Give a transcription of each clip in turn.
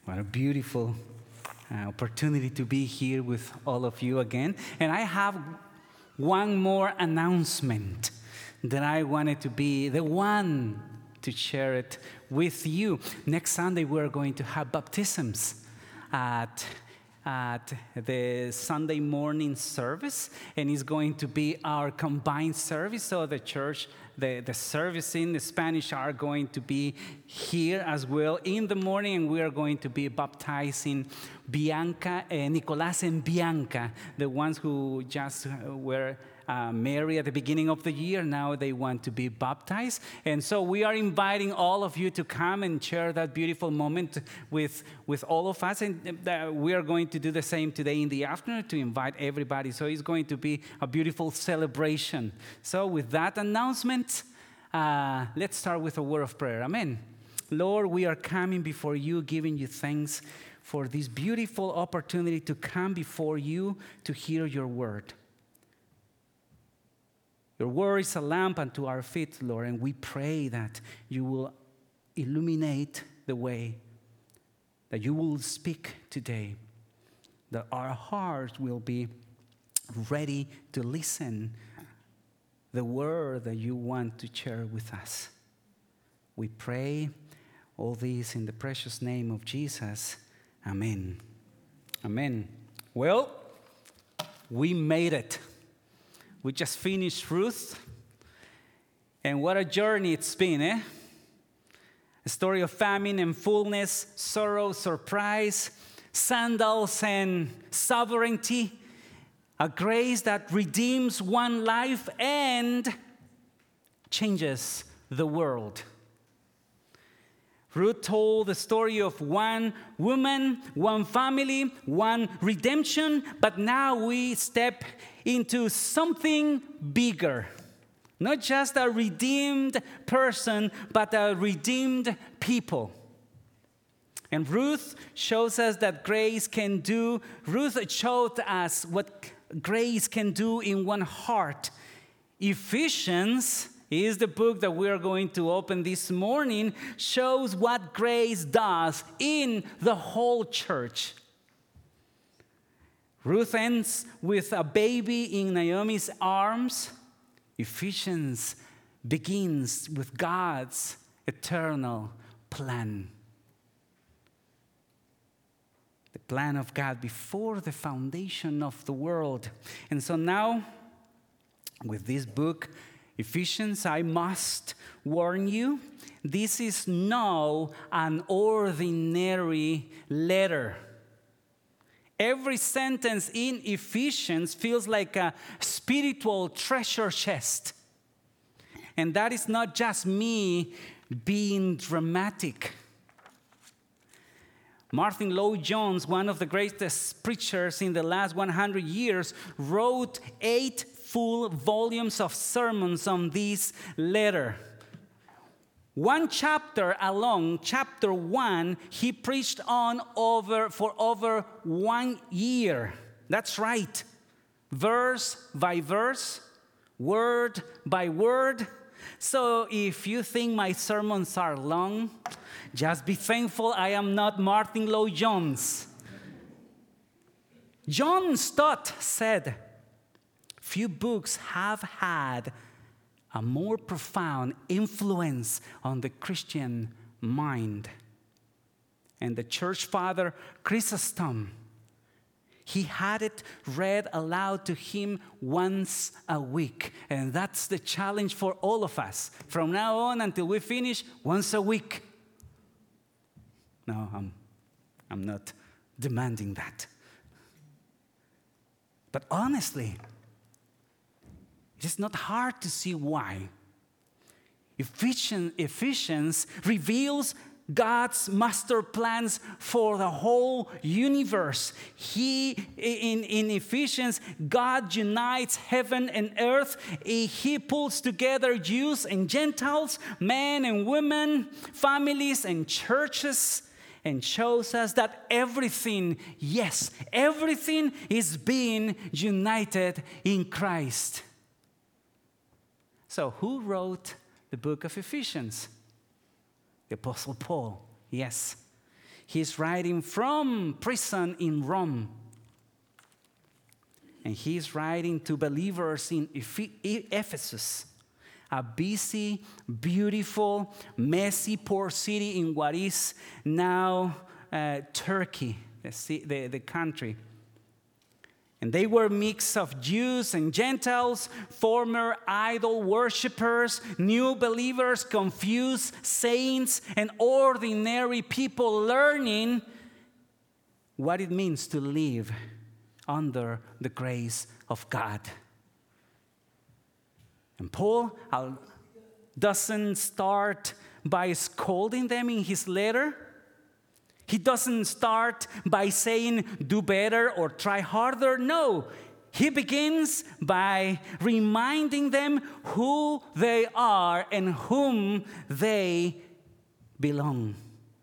What a beautiful opportunity to be here with all of you again. And I have one more announcement that I wanted to be the one to share it with you. Next Sunday, we're going to have baptisms at the Sunday morning service, and it's going to be our combined service. So the church, the service in the Spanish are going to be here as well in the morning, and we are going to be baptizing Nicolás and Bianca, the ones who just were married at the beginning of the year. Now they want to be baptized. And so we are inviting all of you to come and share that beautiful moment with all of us. And we are going to do the same today in the afternoon to invite everybody. So it's going to be a beautiful celebration. So with that announcement, let's start with a word of prayer. Amen. Lord, we are coming before you, giving you thanks for this beautiful opportunity to come before you to hear your word. Your word is a lamp unto our feet, Lord, and we pray that you will illuminate the way, that you will speak today, that our hearts will be ready to listen the word that you want to share with us. We pray all this in the precious name of Jesus. Amen. Amen. Well, we made it. We just finished Ruth, and what a journey it's been, eh? A story of famine and fullness, sorrow, surprise, sandals and sovereignty, a grace that redeems one life and changes the world. Ruth told the story of one woman, one family, one redemption, but now we step into something bigger. Not just a redeemed person, but a redeemed people. And Ruth shows us that grace can do. Ruth showed us what grace can do in one heart. Ephesians is the book that we are going to open this morning, shows what grace does in the whole church. Ruth ends with a baby in Naomi's arms. Ephesians begins with God's eternal plan. The plan of God before the foundation of the world. And so now, with this book, Ephesians, I must warn you, this is no an ordinary letter. Every sentence in Ephesians feels like a spiritual treasure chest. And that is not just me being dramatic. Martin Lloyd-Jones, one of the greatest preachers in the last 100 years, wrote 8 full volumes of sermons on this letter. One chapter alone, chapter 1, he preached on for over 1 year. That's right. Verse by verse, word by word. So if you think my sermons are long, just be thankful I am not Martin Lloyd-Jones. John Stott said, few books have had a more profound influence on the Christian mind. And the church father Chrysostom, he had it read aloud to him once a week. And that's the challenge for all of us. From now on until we finish, once a week. No, I'm not demanding that. But honestly, it's not hard to see why. Ephesians reveals God's master plans for the whole universe. In Ephesians, God unites heaven and earth. He pulls together Jews and Gentiles, men and women, families and churches, and shows us that everything, yes, everything is being united in Christ. So who wrote the book of Ephesians? The Apostle Paul, yes. He's writing from prison in Rome. And he's writing to believers in Ephesus, a busy, beautiful, messy, poor city in what is now Turkey, the country. And they were a mix of Jews and Gentiles, former idol worshippers, new believers, confused saints, and ordinary people learning what it means to live under the grace of God. And Paul doesn't start by scolding them in his letter. He doesn't start by saying, do better or try harder. No, he begins by reminding them who they are and whom they belong.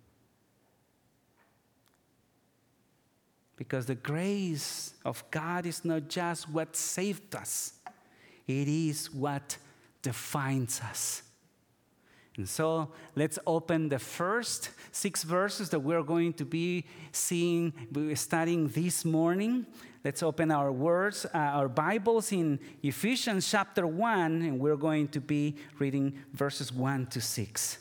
Because the grace of God is not just what saved us, it is what defines us. And so let's open the first 6 verses that we're going to be studying this morning. Let's open our Bibles in Ephesians chapter 1, and we're going to be reading verses 1 to 6.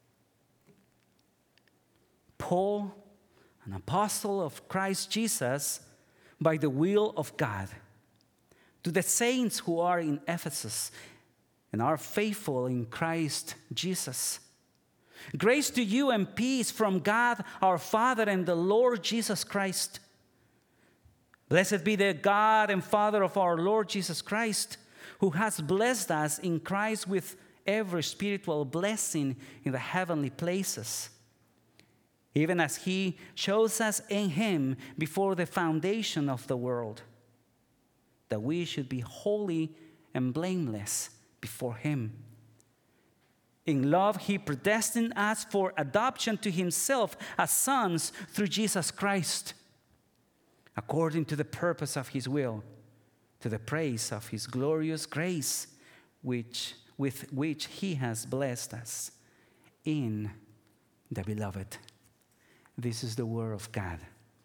Paul, an apostle of Christ Jesus, by the will of God, to the saints who are in Ephesus and are faithful in Christ Jesus. Grace to you and peace from God our Father and the Lord Jesus Christ. Blessed be the God and Father of our Lord Jesus Christ, who has blessed us in Christ with every spiritual blessing in the heavenly places, even as he chose us in him before the foundation of the world, that we should be holy and blameless before him. In love, he predestined us for adoption to himself as sons through Jesus Christ, according to the purpose of his will, to the praise of his glorious grace, with which he has blessed us in the beloved. This is the word of God.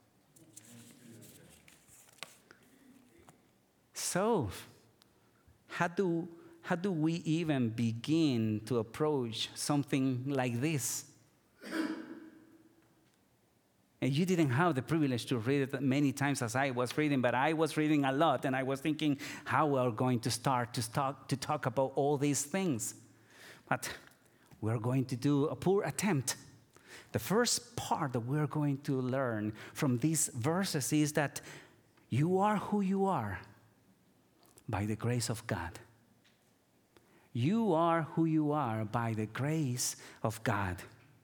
So, how do we even begin to approach something like this? And you didn't have the privilege to read it many times as I was reading, but I was reading a lot, and I was thinking how we're going to start to talk about all these things. But we're going to do a poor attempt. The first part that we're going to learn from these verses is that you are who you are by the grace of God. You are who you are by the grace of God.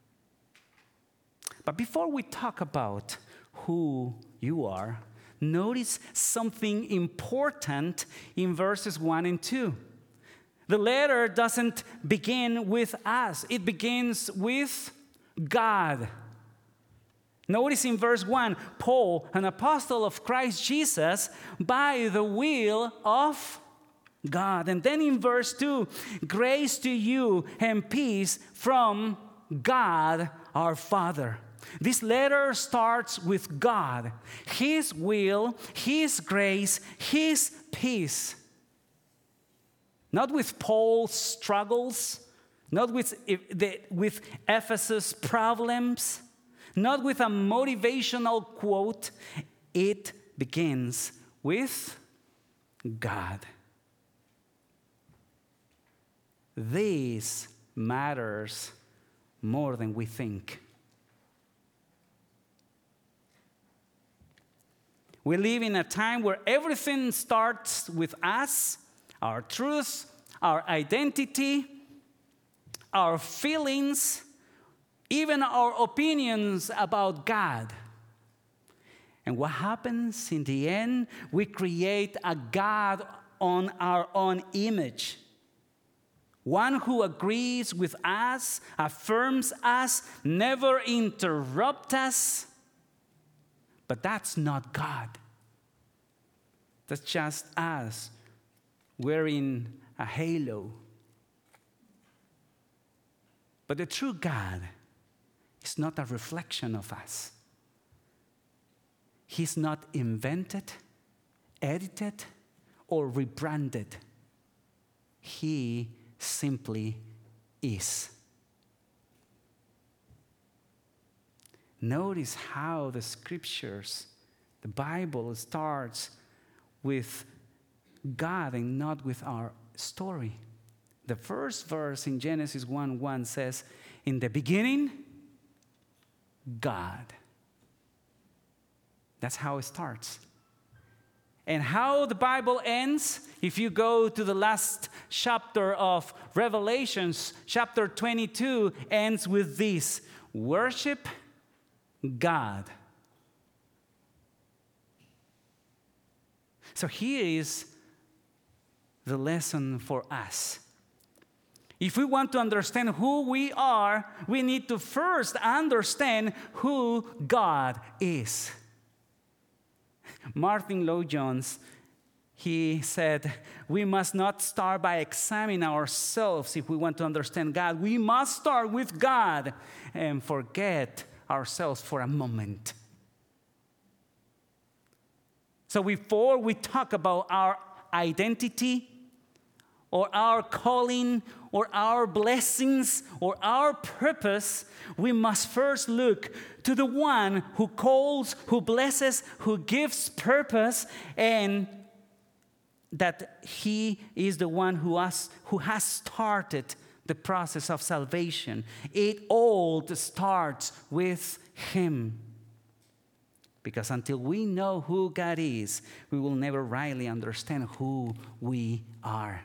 But before we talk about who you are, notice something important in verses 1 and 2. The letter doesn't begin with us. It begins with God. Notice in verse 1, Paul, an apostle of Christ Jesus, by the will of God. And then in verse 2, grace to you and peace from God our Father. This letter starts with God, his will, his grace, his peace. Not with Paul's struggles, not with Ephesus' problems, not with a motivational quote. It begins with God. This matters more than we think. We live in a time where everything starts with us, our truth, our identity, our feelings, even our opinions about God. And what happens in the end? We create a God on our own image. One who agrees with us, affirms us, never interrupts us. But that's not God. That's just us wearing a halo. But the true God is not a reflection of us. He's not invented, edited, or rebranded. He simply is. Notice how the scriptures, the Bible, starts with God and not with our story. The first verse in Genesis 1:1 says, "In the beginning, God." That's how it starts. And how the Bible ends, if you go to the last chapter of Revelations, chapter 22 ends with this: worship God. So here is the lesson for us. If we want to understand who we are, we need to first understand who God is. Martin Lloyd-Jones, he said, we must not start by examining ourselves if we want to understand God. We must start with God and forget ourselves for a moment. So before we talk about our identity or our calling or our blessings or our purpose, we must first look to the one who calls, who blesses, who gives purpose, and that he is the one who has started the process of salvation. It all starts with him. Because until we know who God is, we will never rightly understand who we are.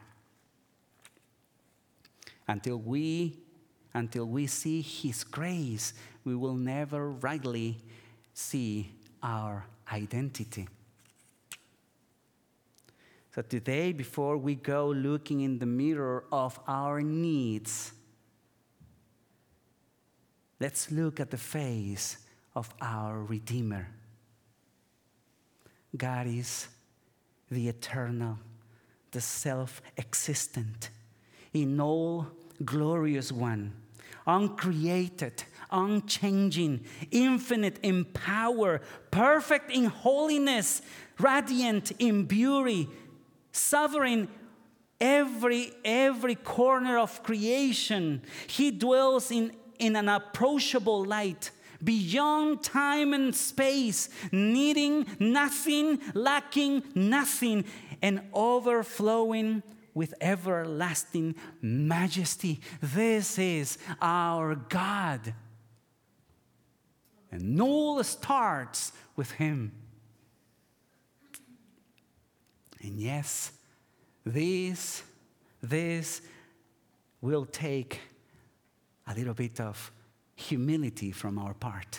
Until we see his grace, we will never rightly see our identity. So today, before we go looking in the mirror of our needs, let's look at the face of our Redeemer. God is the eternal, the self-existent, in all glorious one, uncreated, unchanging, infinite in power, perfect in holiness, radiant in beauty, sovereign every corner of creation. He dwells in an approachable light, beyond time and space, needing nothing, lacking nothing, and overflowing with everlasting majesty. This is our God. And all starts with him. And yes, this will take a little bit of humility from our part.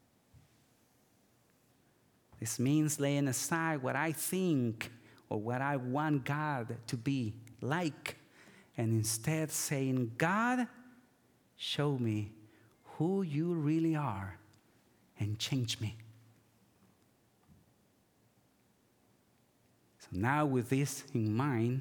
This means laying aside what I think or what I want God to be like, and instead saying, God, show me who you really are and change me. So now with this in mind,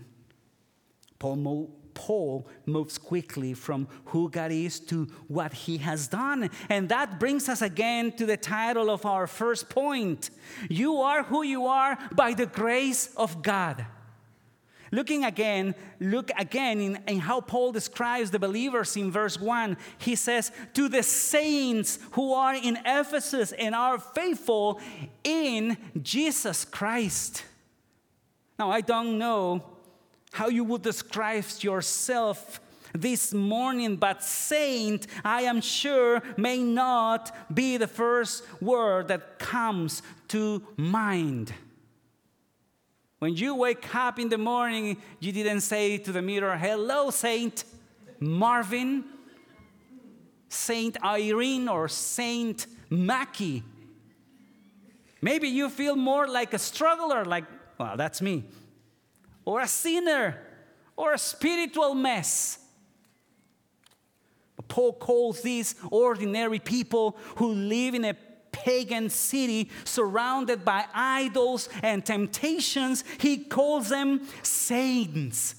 Paul moves quickly from who God is to what he has done. And that brings us again to the title of our first point. You are who you are by the grace of God. Look again in how Paul describes the believers in verse 1. He says, to the saints who are in Ephesus and are faithful in Jesus Christ. Now, I don't know how you would describe yourself this morning, but saint, I am sure, may not be the first word that comes to mind. When you wake up in the morning, you didn't say to the mirror, hello, Saint Marvin, Saint Irene, or Saint Mackie. Maybe you feel more like a struggler, like, well, that's me. Or a sinner, or a spiritual mess. But Paul calls these ordinary people who live in a pagan city surrounded by idols and temptations, he calls them saints.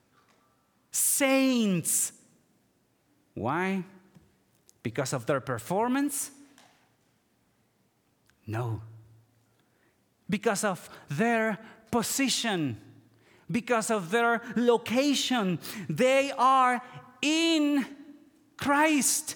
Saints. Why? Because of their performance? No. because of their position, because of their location. They are in Christ.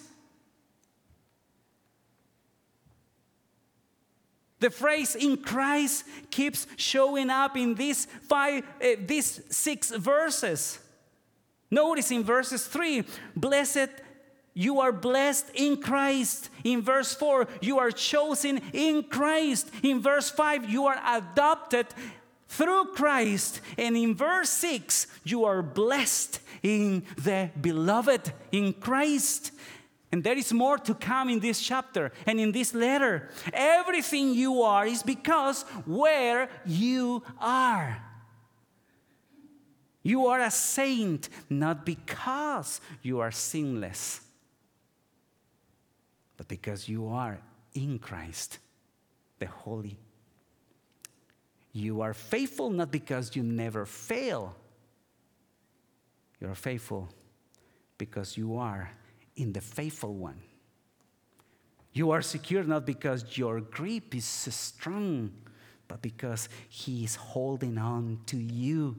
The phrase "in Christ" keeps showing up in these 6 verses. Notice in verses 3, you are blessed in Christ. In verse 4, you are chosen in Christ. In verse 5, you are adopted through Christ. And in verse 6, you are blessed in the beloved, in Christ. And there is more to come in this chapter and in this letter. Everything you are is because where you are. You are a saint, not because you are sinless, but because you are in Christ, the Holy. You are faithful not because you never fail. You are faithful because you are in the faithful one. You are secure not because your grip is so strong, but because he is holding on to you.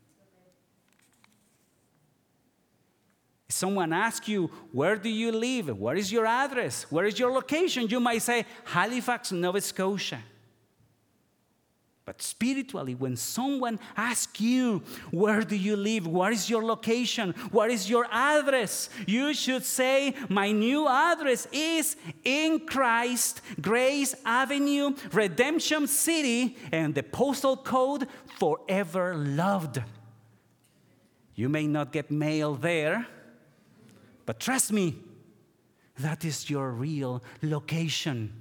If someone asks you, where do you live? What is your address? Where is your location? You might say, Halifax, Nova Scotia. But spiritually, when someone asks you, where do you live? What is your location? What is your address? You should say, my new address is in Christ, Grace Avenue, Redemption City, and the postal code forever loved. You may not get mail there, but trust me, that is your real location.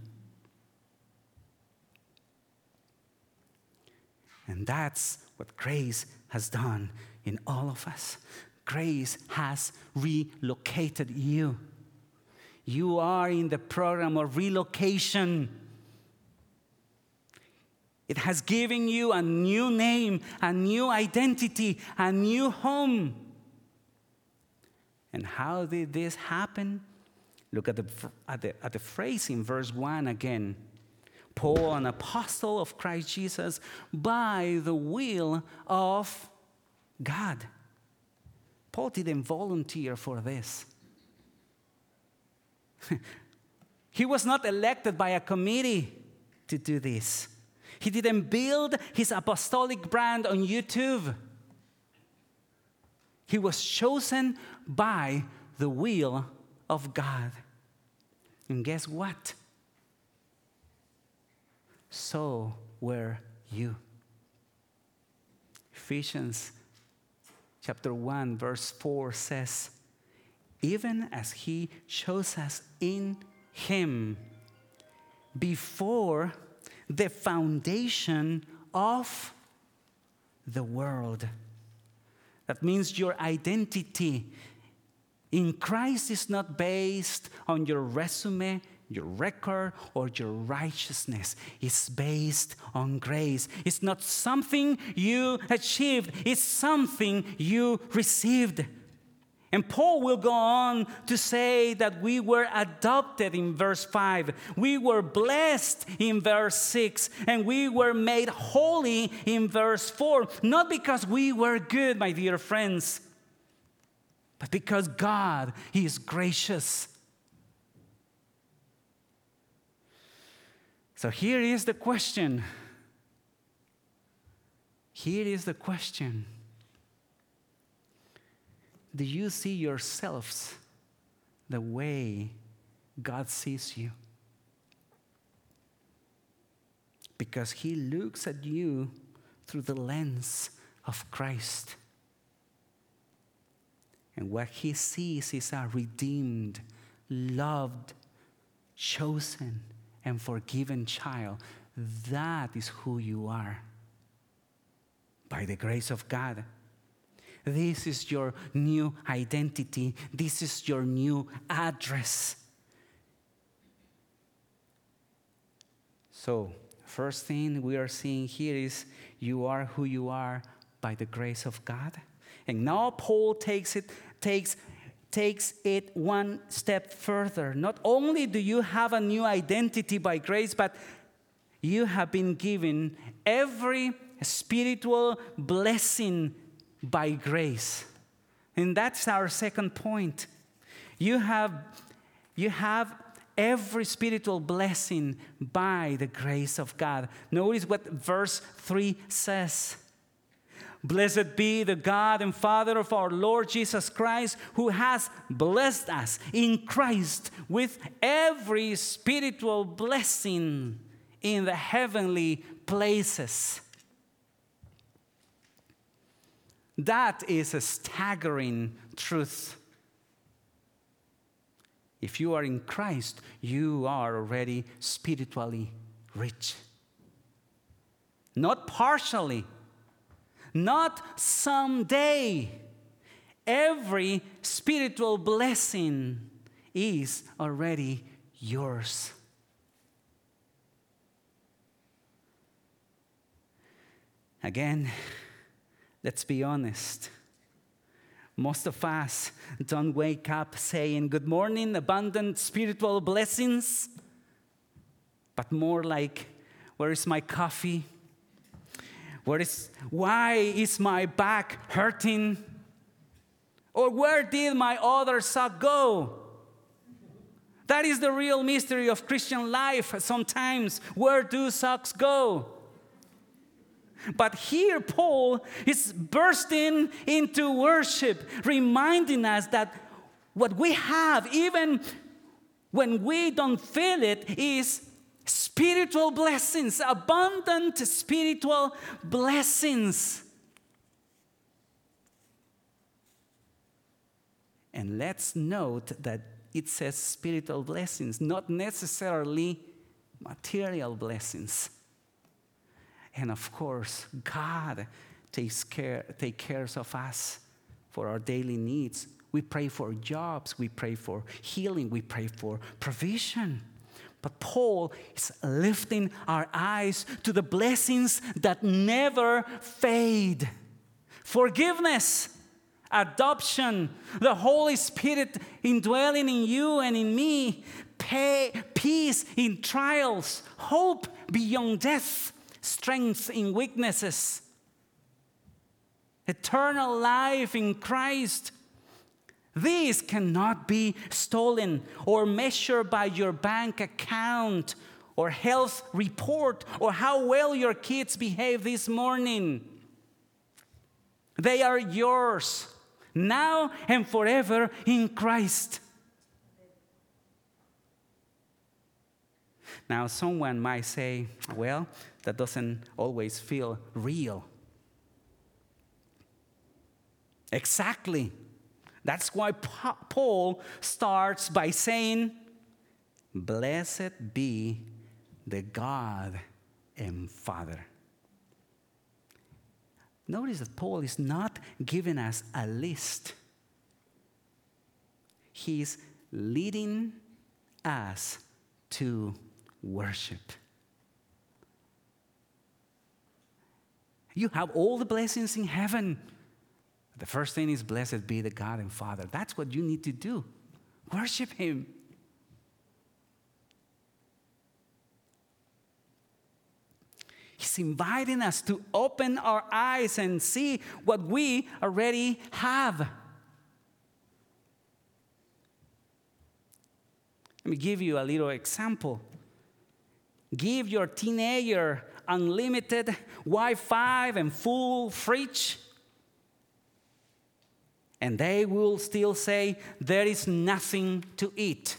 And that's what grace has done in all of us. Grace has relocated you. You are in the program of relocation. It has given you a new name, a new identity, a new home. And how did this happen? Look at the phrase in verse 1 again. Paul, an apostle of Christ Jesus, by the will of God. Paul didn't volunteer for this. He was not elected by a committee to do this. He didn't build his apostolic brand on YouTube. He was chosen by the will of God. And guess what? So were you. Ephesians chapter 1 verse 4 says, even as he chose us in him before the foundation of the world. That means your identity in Christ is not based on your resume, your record, or your righteousness. It's based on grace. It's not something you achieved. It's something you received. And Paul will go on to say that we were adopted in verse 5. We were blessed in verse 6. And we were made holy in verse 4. Not because we were good, my dear friends, but because God is gracious. So here is the question. Here is the question. Do you see yourselves the way God sees you? Because he looks at you through the lens of Christ. And what he sees is a redeemed, loved, chosen, and forgiven child. That is who you are. By the grace of God. This is your new identity. This is your new address. So, first thing we are seeing here is you are who you are by the grace of God. And now Paul takes it one step further. Not only do you have a new identity by grace, but you have been given every spiritual blessing by grace. And that's our second point. You have every spiritual blessing by the grace of God. Notice what verse 3 says. Blessed be the God and Father of our Lord Jesus Christ, who has blessed us in Christ with every spiritual blessing in the heavenly places. That is a staggering truth. If you are in Christ, you are already spiritually rich. Not partially, not someday. Every spiritual blessing is already yours. Again, let's be honest. Most of us don't wake up saying, "Good morning, abundant spiritual blessings," but more like, "Where is my coffee? Why is my back hurting? Or where did my other sock go?" That is the real mystery of Christian life sometimes. Where do socks go? But here Paul is bursting into worship, reminding us that what we have, even when we don't feel it, is spiritual blessings, abundant spiritual blessings. And let's note that it says spiritual blessings, not necessarily material blessings. And of course, God takes care of us for our daily needs. We pray for jobs, we pray for healing, we pray for provision. But Paul is lifting our eyes to the blessings that never fade. Forgiveness, adoption, the Holy Spirit indwelling in you and in me, peace in trials, hope beyond death, strength in weaknesses, eternal life in Christ. These cannot be stolen or measured by your bank account or health report or how well your kids behave this morning. They are yours now and forever in Christ. Now, someone might say, "Well, that doesn't always feel real." Exactly. That's why Paul starts by saying, "Blessed be the God and Father." Notice that Paul is not giving us a list. He's leading us to worship. You have all the blessings in heaven. The first thing is, blessed be the God and Father. That's what you need to do. Worship Him. He's inviting us to open our eyes and see what we already have. Let me give you a little example. Give your teenager unlimited Wi-Fi and full fridge, and they will still say, "There is nothing to eat."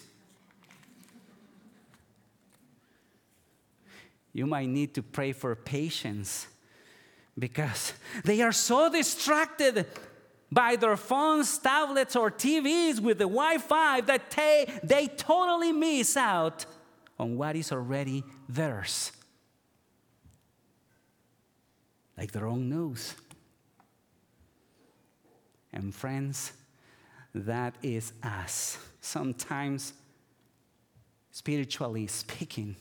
You might need to pray for patience, because they are so distracted by their phones, tablets, or TVs with the Wi-Fi that they totally miss out on what is already theirs, like their own nose. And friends, that is us. Sometimes, spiritually speaking,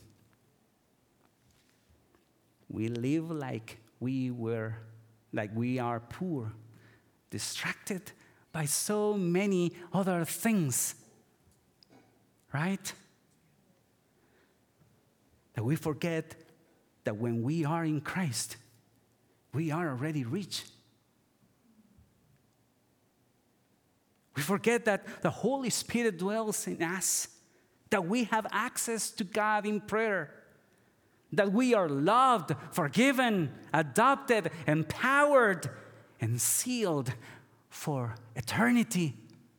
we live like we are poor, distracted by so many other things, right? That we forget that when we are in Christ, we are already rich. We forget that the Holy Spirit dwells in us, that we have access to God in prayer, that we are loved, forgiven, adopted, empowered, and sealed for eternity.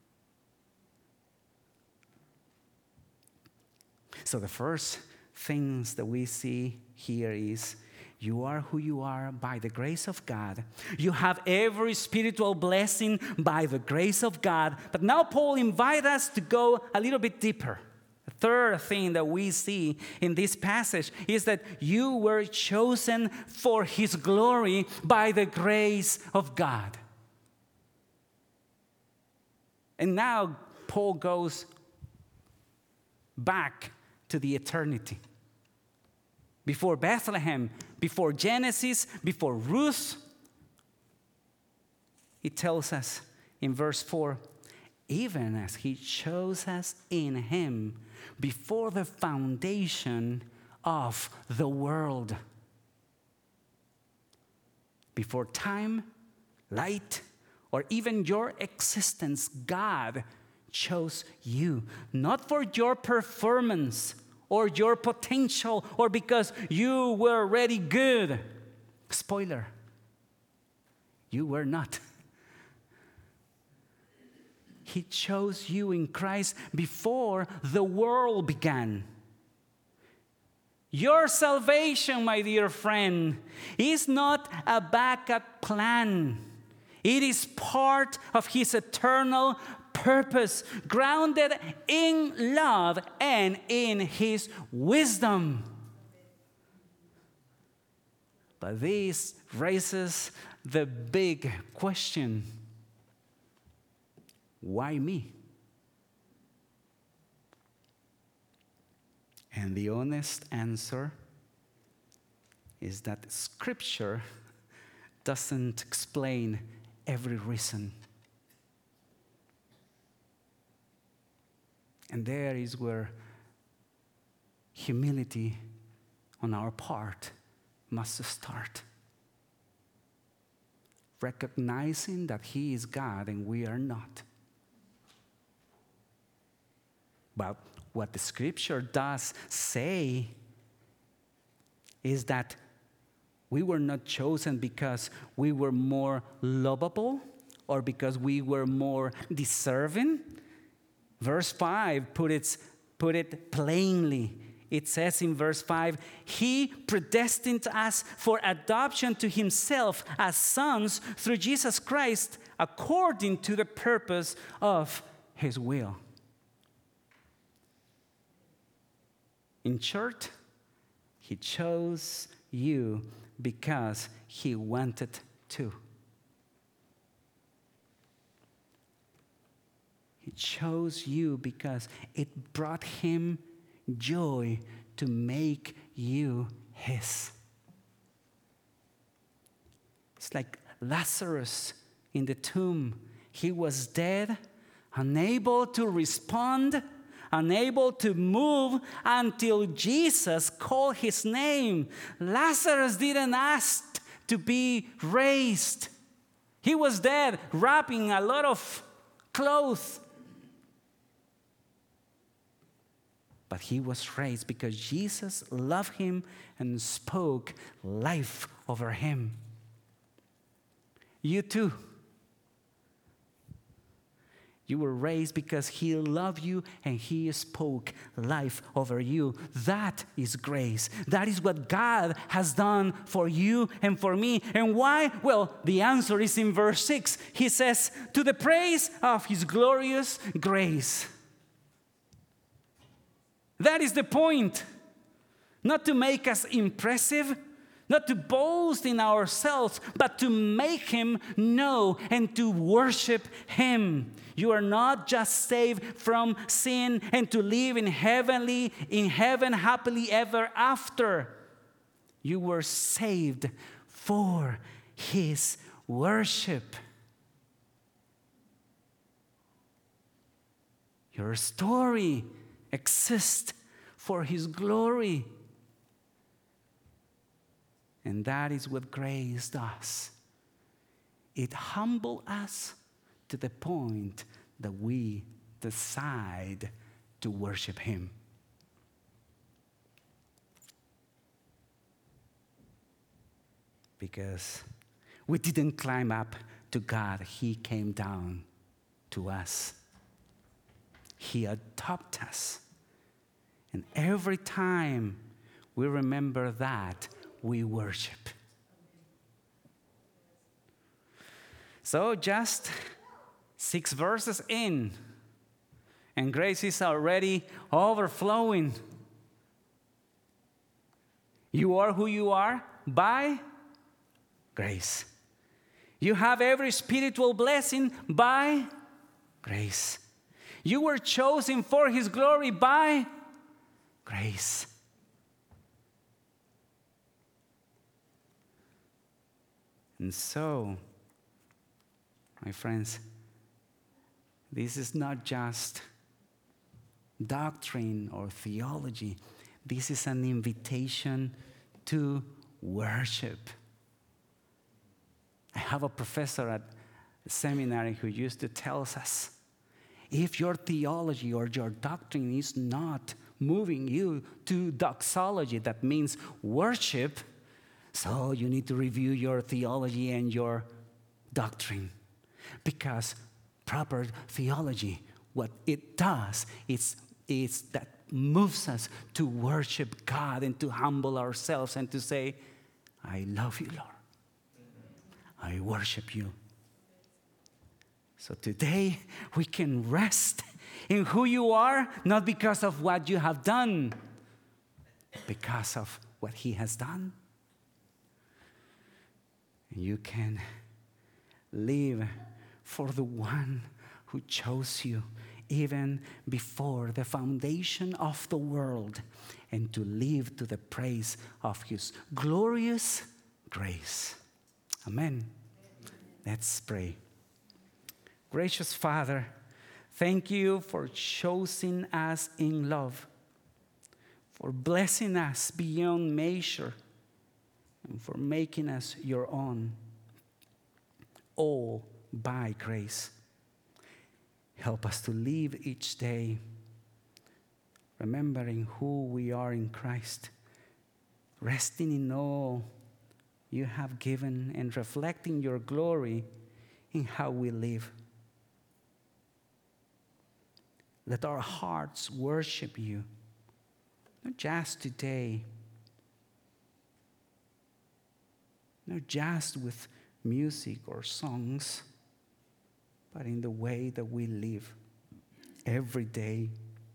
So the first things that we see here is you are who you are by the grace of God. You have every spiritual blessing by the grace of God. But now Paul invites us to go a little bit deeper. The third thing that we see in this passage is that you were chosen for his glory by the grace of God. And now Paul goes back to the eternity. Before Bethlehem, before Genesis, before Ruth, he tells us in verse 4, even as he chose us in him before the foundation of the world. Before time, light, or even your existence, God chose you, not for your performance or your potential, or because you were already good. Spoiler, you were not. He chose you in Christ before the world began. Your salvation, my dear friend, is not a backup plan. It is part of his eternal purpose, grounded in love and in his wisdom. But this raises the big question: why me? And the honest answer is that Scripture doesn't explain every reason. And there is where humility on our part must start. Recognizing that he is God and we are not. But what the Scripture does say is that we were not chosen because we were more lovable or because we were more deserving. Verse 5 put it plainly. It says in verse 5, he predestined us for adoption to himself as sons through Jesus Christ according to the purpose of his will. In short, he chose you because he wanted to. He chose you because it brought him joy to make you his. It's like Lazarus in the tomb. He was dead, unable to respond, unable to move until Jesus called his name. Lazarus didn't ask to be raised. He was dead, wrapping a lot of clothes. But he was raised because Jesus loved him and spoke life over him. You too. You were raised because he loved you and he spoke life over you. That is grace. That is what God has done for you and for me. And why? Well, the answer is in verse 6. He says, to the praise of his glorious grace. That is the point. Not to make us impressive, not to boast in ourselves, but to make him know and to worship him. You are not just saved from sin and to live in heaven happily ever after. You were saved for his worship. Your story exists for his glory. And that is what grace does. It humbles us to the point that we decide to worship him. Because we didn't climb up to God, he came down to us. He adopted us. And every time we remember that, we worship. So just 6 verses in, and grace is already overflowing. You are who you are by grace. You have every spiritual blessing by grace. You were chosen for his glory by grace. And so, my friends, this is not just doctrine or theology. This is an invitation to worship. I have a professor at the seminary who used to tell us, if your theology or your doctrine is not moving you to doxology, that means worship, so you need to review your theology and your doctrine. Because proper theology, what it does is that moves us to worship God and to humble ourselves and to say, I love you, Lord. I worship you. So today we can rest in who you are, not because of what you have done, because of what he has done. And you can live for the one who chose you even before the foundation of the world, and to live to the praise of his glorious grace. Amen. Let's pray. Gracious Father, thank you for choosing us in love, for blessing us beyond measure, and for making us your own, all by grace. Help us to live each day remembering who we are in Christ, resting in all you have given, and reflecting your glory in how we live. Let our hearts worship you, not just today, not just with music or songs, but in the way that we live every day.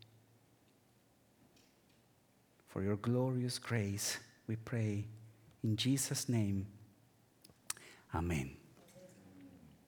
For your glorious grace, we pray in Jesus' name. Amen.